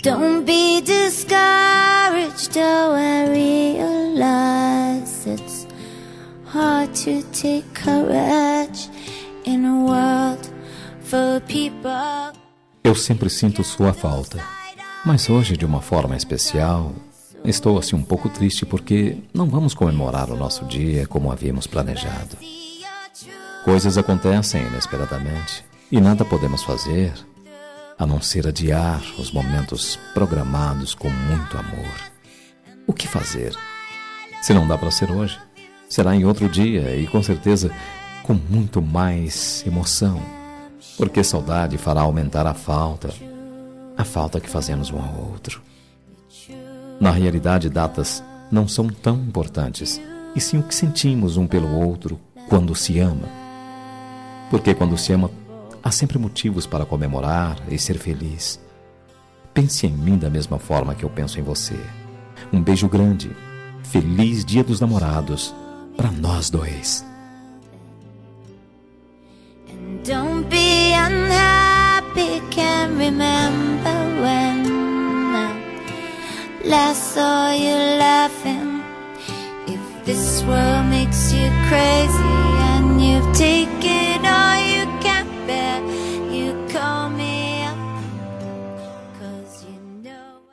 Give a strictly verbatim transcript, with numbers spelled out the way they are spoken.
Don't be discouraged, oh, I realize it's hard to take courage in a world full of people. Eu sempre sinto sua falta, mas hoje, de uma forma especial, estou assim um pouco triste porque não vamos comemorar o nosso dia como havíamos planejado. Coisas acontecem inesperadamente e nada podemos fazer a não ser adiar os momentos programados com muito amor. O que fazer? Se não dá para ser hoje, será em outro dia e com certeza com muito mais emoção, porque saudade fará aumentar a falta, a falta que fazemos um ao outro. Na realidade, datas não são tão importantes, e sim o que sentimos um pelo outro quando se ama. Porque quando se ama, há sempre motivos para comemorar e ser feliz. Pense em mim da mesma forma que eu penso em você. Um beijo grande. Feliz Dia dos Namorados para nós dois. And don't be unhappy, can't remember when I last saw you laughing. If this world makes you crazy and you've taken